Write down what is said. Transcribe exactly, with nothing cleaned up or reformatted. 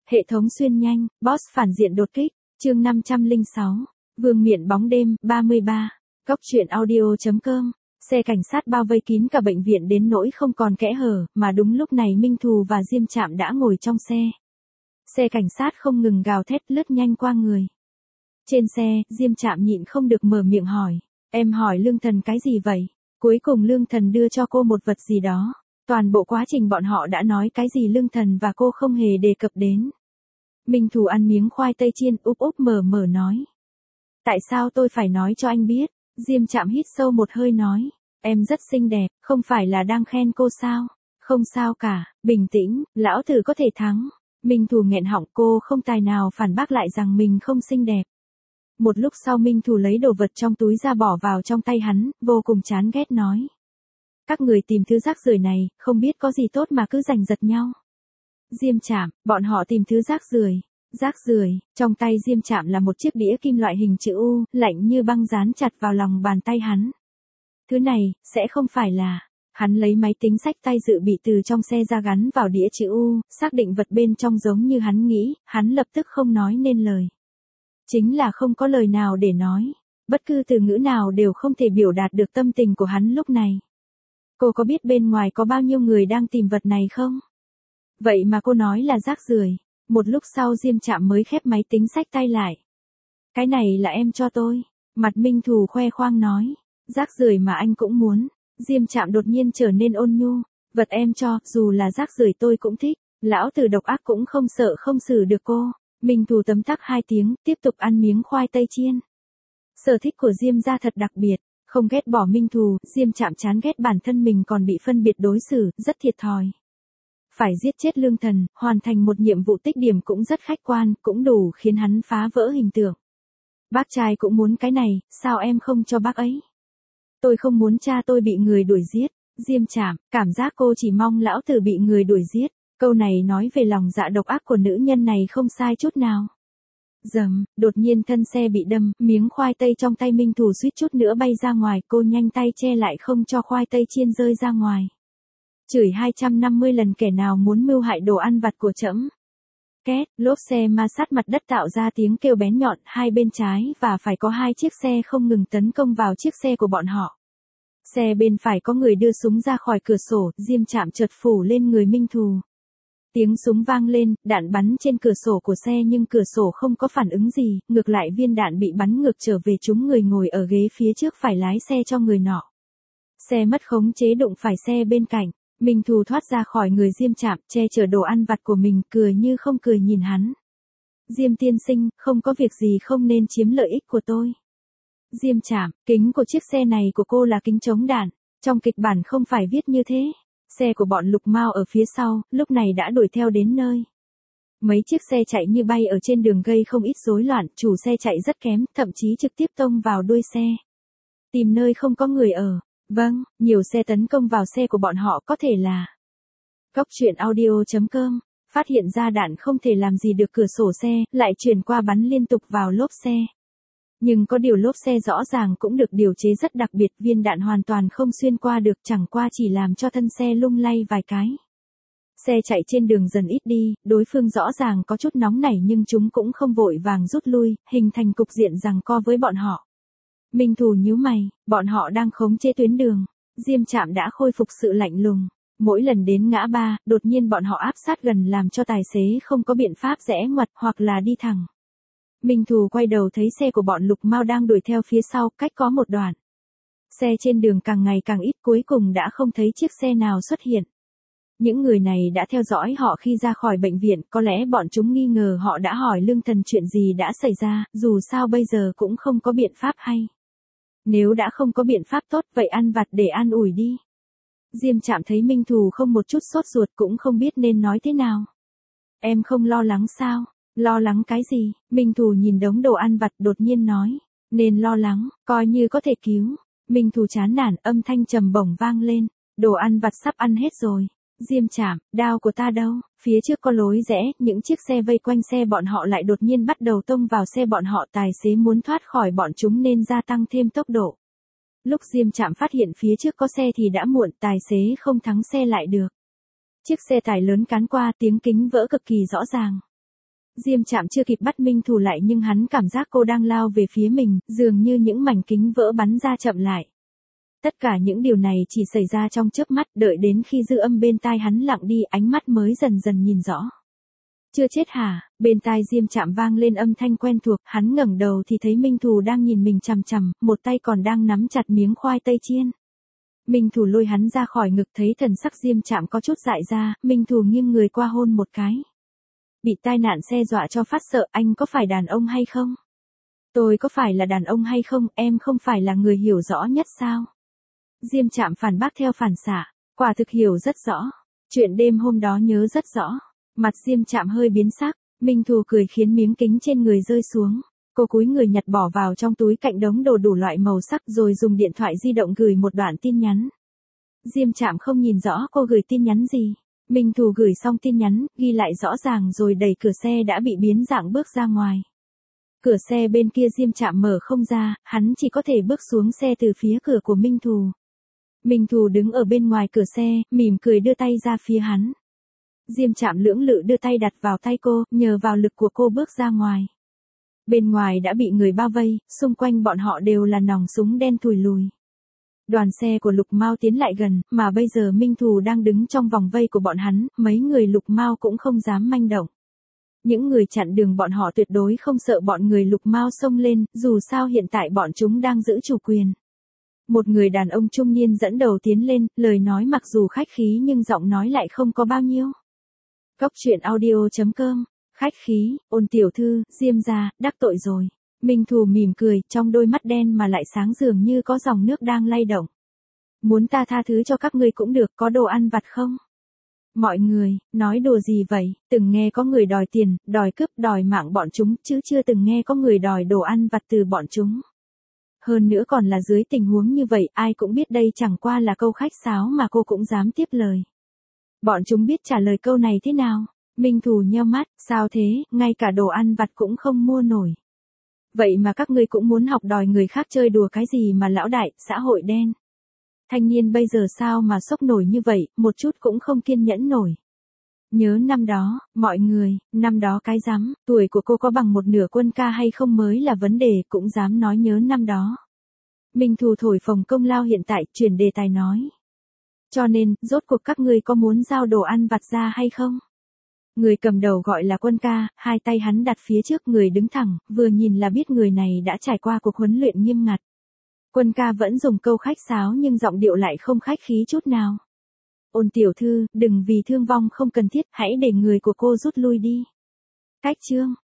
Hệ thống xuyên nhanh, boss phản diện đột kích, chương năm trăm lẻ sáu, vương miện bóng đêm, ba mươi ba, Cóc truyện audio.com, xe cảnh sát bao vây kín cả bệnh viện đến nỗi không còn kẽ hở, mà đúng lúc này Minh Thù và Diêm Trạm đã ngồi trong xe. Xe cảnh sát không ngừng gào thét lướt nhanh qua người. Trên xe, Diêm Trạm nhịn không được mở miệng hỏi, em hỏi Lương Thần cái gì vậy? Cuối cùng Lương Thần đưa cho cô một vật gì đó. Toàn bộ quá trình bọn họ đã nói cái gì Lương Thần và cô không hề đề cập đến. Minh Thù ăn miếng khoai tây chiên úp úp mở mở nói. Tại sao tôi phải nói cho anh biết? Diêm Trạm hít sâu một hơi nói. Em rất xinh đẹp, không phải là đang khen cô sao? Không sao cả, bình tĩnh, lão tử có thể thắng. Minh Thù nghẹn họng, cô không tài nào phản bác lại rằng mình không xinh đẹp. Một lúc sau Minh Thù lấy đồ vật trong túi ra bỏ vào trong tay hắn, vô cùng chán ghét nói. Các người tìm thứ rác rưởi này, không biết có gì tốt mà cứ giành giật nhau. Diêm Trạm, bọn họ tìm thứ rác rưởi. Rác rưởi, trong tay Diêm Trạm là một chiếc đĩa kim loại hình chữ U, lạnh như băng dán chặt vào lòng bàn tay hắn. Thứ này, sẽ không phải là... Hắn lấy máy tính xách tay dự bị từ trong xe ra gắn vào đĩa chữ U, xác định vật bên trong giống như hắn nghĩ, hắn lập tức không nói nên lời. Chính là không có lời nào để nói, bất cứ từ ngữ nào đều không thể biểu đạt được tâm tình của hắn lúc này. Cô có biết bên ngoài có bao nhiêu người đang tìm vật này không? Vậy mà cô nói là rác rưởi. Một lúc sau Diêm Trạm mới khép máy tính xách tay lại. Cái này là em cho tôi. Mặt Minh Thù khoe khoang nói. Rác rưởi mà anh cũng muốn. Diêm Trạm đột nhiên trở nên ôn nhu. Vật em cho, dù là rác rưởi tôi cũng thích. Lão tử độc ác cũng không sợ không xử được cô. Minh Thù tấm tắc hai tiếng, tiếp tục ăn miếng khoai tây chiên. Sở thích của Diêm gia thật đặc biệt. Không ghét bỏ Minh Thù, Diêm Trạm chán ghét bản thân mình còn bị phân biệt đối xử, rất thiệt thòi. Phải giết chết Lương Thần, hoàn thành một nhiệm vụ tích điểm cũng rất khách quan, cũng đủ khiến hắn phá vỡ hình tượng. Bác trai cũng muốn cái này, sao em không cho bác ấy? Tôi không muốn cha tôi bị người đuổi giết. Diêm Trạm, cảm giác cô chỉ mong lão tử bị người đuổi giết. Câu này nói về lòng dạ độc ác của nữ nhân này không sai chút nào. Dầm, đột nhiên thân xe bị đâm, miếng khoai tây trong tay Minh Thù suýt chút nữa bay ra ngoài, cô nhanh tay che lại không cho khoai tây chiên rơi ra ngoài. Chửi hai trăm năm mươi lần kẻ nào muốn mưu hại đồ ăn vặt của trẫm. Két, lốp xe ma sát mặt đất tạo ra tiếng kêu bén nhọn, hai bên trái và phải có hai chiếc xe không ngừng tấn công vào chiếc xe của bọn họ. Xe bên phải có người đưa súng ra khỏi cửa sổ, Diêm Trạm chợt phủ lên người Minh Thù. Tiếng súng vang lên, đạn bắn trên cửa sổ của xe nhưng cửa sổ không có phản ứng gì, ngược lại viên đạn bị bắn ngược trở về trúng người ngồi ở ghế phía trước phải lái xe cho người nọ. Xe mất khống chế đụng phải xe bên cạnh, Minh Thù thoát ra khỏi người Diêm Trạm, che chở đồ ăn vặt của mình, cười như không cười nhìn hắn. Diêm tiên sinh, không có việc gì không nên chiếm lợi ích của tôi. Diêm Trạm, kính của chiếc xe này của cô là kính chống đạn, trong kịch bản không phải viết như thế. Xe của bọn Lục Mao ở phía sau, lúc này đã đuổi theo đến nơi. Mấy chiếc xe chạy như bay ở trên đường gây không ít rối loạn, chủ xe chạy rất kém, thậm chí trực tiếp tông vào đuôi xe. Tìm nơi không có người ở. Vâng, nhiều xe tấn công vào xe của bọn họ có thể là. Cóc truyện audio.com, phát hiện ra đạn không thể làm gì được cửa sổ xe, lại chuyển qua bắn liên tục vào lốp xe. Nhưng có điều lốp xe rõ ràng cũng được điều chế rất đặc biệt, viên đạn hoàn toàn không xuyên qua được, chẳng qua chỉ làm cho thân xe lung lay vài cái. Xe chạy trên đường dần ít đi, đối phương rõ ràng có chút nóng nảy nhưng chúng cũng không vội vàng rút lui, hình thành cục diện giằng co với bọn họ. Minh Thù nhíu mày, bọn họ đang khống chế tuyến đường. Diêm Trạm đã khôi phục sự lạnh lùng. Mỗi lần đến ngã ba, đột nhiên bọn họ áp sát gần làm cho tài xế không có biện pháp rẽ ngoặt hoặc là đi thẳng. Minh Thù quay đầu thấy xe của bọn Lục Mao đang đuổi theo phía sau, cách có một đoạn. Xe trên đường càng ngày càng ít, cuối cùng đã không thấy chiếc xe nào xuất hiện. Những người này đã theo dõi họ khi ra khỏi bệnh viện, có lẽ bọn chúng nghi ngờ họ đã hỏi Lương Thần chuyện gì đã xảy ra, dù sao bây giờ cũng không có biện pháp hay. Nếu đã không có biện pháp tốt, vậy ăn vặt để an ủi đi. Diêm Trạm thấy Minh Thù không một chút sốt ruột cũng không biết nên nói thế nào. Em không lo lắng sao? Lo lắng cái gì? Minh Thù nhìn đống đồ ăn vặt đột nhiên nói. Nên lo lắng, coi như có thể cứu. Minh Thù chán nản, âm thanh trầm bổng vang lên. Đồ ăn vặt sắp ăn hết rồi. Diêm Trạm, đao của ta đâu? Phía trước có lối rẽ, những chiếc xe vây quanh xe bọn họ lại đột nhiên bắt đầu tông vào xe bọn họ, tài xế muốn thoát khỏi bọn chúng nên gia tăng thêm tốc độ. Lúc Diêm Trạm phát hiện phía trước có xe thì đã muộn, tài xế không thắng xe lại được. Chiếc xe tải lớn cán qua, tiếng kính vỡ cực kỳ rõ ràng. Diêm Trạm chưa kịp bắt Minh Thù lại nhưng hắn cảm giác cô đang lao về phía mình, dường như những mảnh kính vỡ bắn ra chậm lại. Tất cả những điều này chỉ xảy ra trong chớp mắt, đợi đến khi dư âm bên tai hắn lặng đi, ánh mắt mới dần dần nhìn rõ. Chưa chết hả? Bên tai Diêm Trạm vang lên âm thanh quen thuộc, hắn ngẩng đầu thì thấy Minh Thù đang nhìn mình chằm chằm, một tay còn đang nắm chặt miếng khoai tây chiên. Minh Thù lôi hắn ra khỏi ngực, thấy thần sắc Diêm Trạm có chút dại ra, Minh Thù nghiêng người qua hôn một cái. Bị tai nạn xe dọa cho phát sợ, anh có phải đàn ông hay không? Tôi có phải là đàn ông hay không, em không phải là người hiểu rõ nhất sao? Diêm Trạm phản bác theo phản xạ, quả thực hiểu rất rõ. Chuyện đêm hôm đó nhớ rất rõ. Mặt Diêm Trạm hơi biến sắc, Minh Thù cười khiến miếng kính trên người rơi xuống. Cô cúi người nhặt bỏ vào trong túi cạnh đống đồ đủ loại màu sắc rồi dùng điện thoại di động gửi một đoạn tin nhắn. Diêm Trạm không nhìn rõ cô gửi tin nhắn gì. Minh Thù gửi xong tin nhắn, ghi lại rõ ràng rồi đẩy cửa xe đã bị biến dạng bước ra ngoài. Cửa xe bên kia Diêm Trạm mở không ra, hắn chỉ có thể bước xuống xe từ phía cửa của Minh Thù. Minh Thù đứng ở bên ngoài cửa xe, mỉm cười đưa tay ra phía hắn. Diêm Trạm lưỡng lự đưa tay đặt vào tay cô, nhờ vào lực của cô bước ra ngoài. Bên ngoài đã bị người bao vây, xung quanh bọn họ đều là nòng súng đen thùi lùi. Đoàn xe của Lục Mao tiến lại gần, mà bây giờ Minh Thù đang đứng trong vòng vây của bọn hắn, mấy người Lục Mao cũng không dám manh động. Những người chặn đường bọn họ tuyệt đối không sợ bọn người Lục Mao xông lên, dù sao hiện tại bọn chúng đang giữ chủ quyền. Một người đàn ông trung niên dẫn đầu tiến lên, lời nói mặc dù khách khí nhưng giọng nói lại không có bao nhiêu. Cốc truyện audio chấm com, khách khí, Ôn tiểu thư, Diêm gia, đắc tội rồi. Minh Thù mỉm cười, trong đôi mắt đen mà lại sáng dường như có dòng nước đang lay động. Muốn ta tha thứ cho các ngươi cũng được, có đồ ăn vặt không? Mọi người, nói đùa gì vậy, từng nghe có người đòi tiền, đòi cướp, đòi mạng bọn chúng, chứ chưa từng nghe có người đòi đồ ăn vặt từ bọn chúng. Hơn nữa còn là dưới tình huống như vậy, ai cũng biết đây chẳng qua là câu khách sáo mà cô cũng dám tiếp lời. Bọn chúng biết trả lời câu này thế nào? Minh Thù nheo mắt, sao thế, ngay cả đồ ăn vặt cũng không mua nổi. Vậy mà các ngươi cũng muốn học đòi người khác chơi đùa cái gì mà lão đại, xã hội đen. Thanh niên bây giờ sao mà sốc nổi như vậy, một chút cũng không kiên nhẫn nổi. Nhớ năm đó, mọi người, năm đó cái rắm, tuổi của cô có bằng một nửa Quân ca hay không mới là vấn đề, cũng dám nói nhớ năm đó. Minh Thù thổi phồng công lao hiện tại, chuyển đề tài nói. Cho nên, rốt cuộc các ngươi có muốn giao đồ ăn vặt ra hay không? Người cầm đầu gọi là Quân ca, hai tay hắn đặt phía trước người đứng thẳng, vừa nhìn là biết người này đã trải qua cuộc huấn luyện nghiêm ngặt. Quân ca vẫn dùng câu khách sáo nhưng giọng điệu lại không khách khí chút nào. Ôn tiểu thư, đừng vì thương vong không cần thiết, hãy để người của cô rút lui đi. Cách chương.